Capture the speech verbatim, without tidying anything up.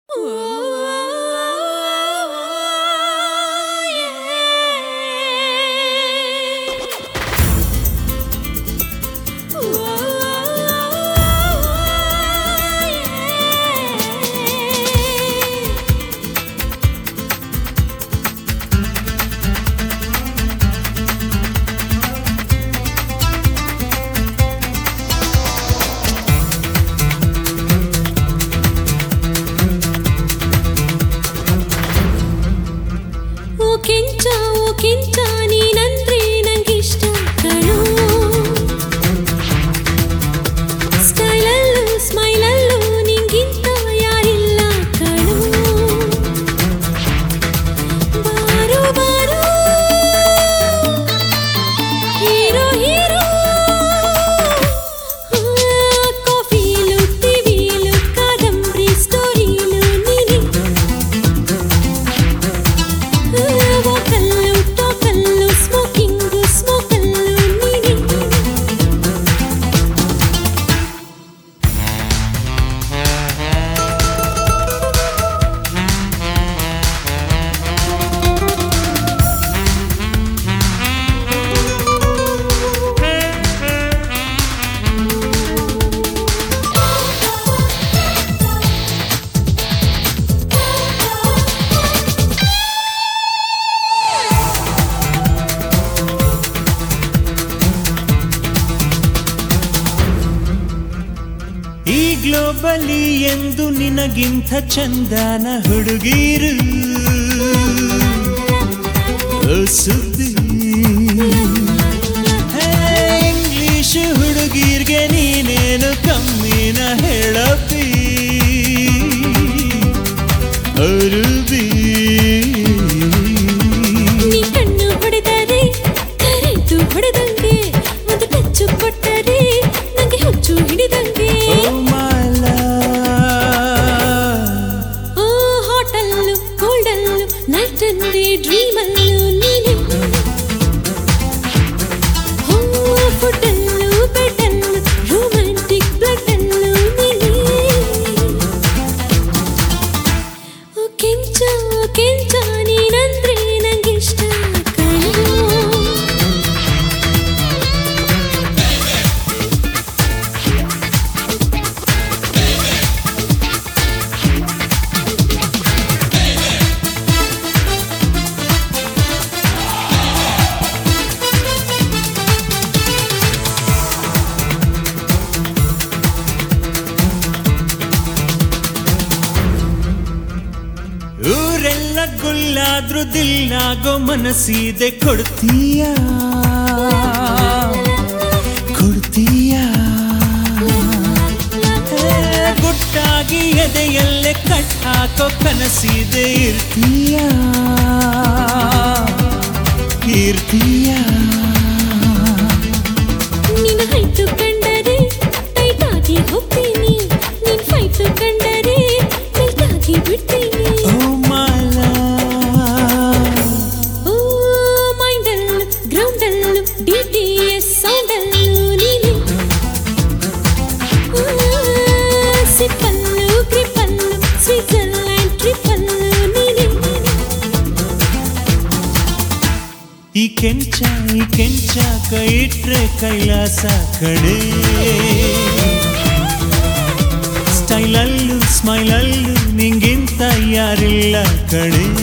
globally ಎಂದು ನಿನಗಿಂತ ಚಂದನ ಹುಡುಗೀರು ಸುದ್ದಿ ಇಂಗ್ಲಿಷ್ ಹುಡುಗೀರ್ಗೆ ನೀನೇನು ಕಮ್ಮಿನ ಹೇಳಪ್ಪಿ ಅರುಬಿ ನೀ ಕಣ್ಣು ಹೊಡೆದರೆ ಕರೆಂಟು ಹೊಡೆದಂಗೆ ಒಂದು ಟಚ್ಚು ಕೊಟ್ಟರೆ ನಂಗೆ ಹುಚ್ಚು ಹಿಡಿದಂಗೆ ನೈಟ್ ಅಂಡ್ ಡೇ ಡ್ರೀಮ್ ಅಲ್ಲೂ ನೀನೆ ಫುಡ್ ಅಲ್ಲೂ ಬೆಡ್ ಅಲ್ಲೂ ರೊಮ್ಯಾಂಟಿಕ್ ಬ್ಲಡ್ ಅಲ್ಲೂ ನೀನೆ ಓ ಕೆಂಚ ಕೆಂಚ ನೀನಂದ್ರೆ ನಂಗಿಷ್ಟ ಕಣೋ ಊರೆಲ್ಲ ಗುಲ್ಲಾದ್ರೂ ದಿಲ್ಲಾಗೋ ಮನಸ್ಸಿದೆ ಕೊಡ್ತೀಯ ಕೊಡ್ತೀಯ ಗುಟ್ಟಾಗಿ ಎದೆಯಲ್ಲೇ ಕಟ್ ಹಾಕೋ ಕನಸಿದೆ ಇರ್ತೀಯ ಇರ್ತೀಯ ನಿನ್ನ ಹೈಟು ಕಂಡರೆ ಟೈಟಾಗಿ ಹೋಗ್ತೀನಿ ನಿನ್ ಫೈಟು ಕಂಡರೆ ಮೆಲ್ಟಾಗಿ ಬಿಡ್ತೀನಿ ಡಿಟಿಎಸ್ ಸೌಂಡಲ್ಲೂ ನೀನೆ ಸಿಪ್ಪಲ್ಲೂ ಗ್ರಿಪ್ಪಲ್ಲೂ ಸ್ವಿಟ್ಜರ್ಲ್ಯಾಂಡ್ ಟ್ರಿಪ್ಪಲ್ಲೂ ನೀನೆ ಈ ಕೆಂಚ ಈ ಕೆಂಚ ಕೈ ಇಟ್ರೆ ಕೈಲಾಸ ಕಡೆ ಸ್ಟೈಲಲ್ಲೂ ಸ್ಮೈಲಲ್ಲೂ ನಿಂಗಿಂತ ಯಾರಿಲ್ಲ ಕಡೆ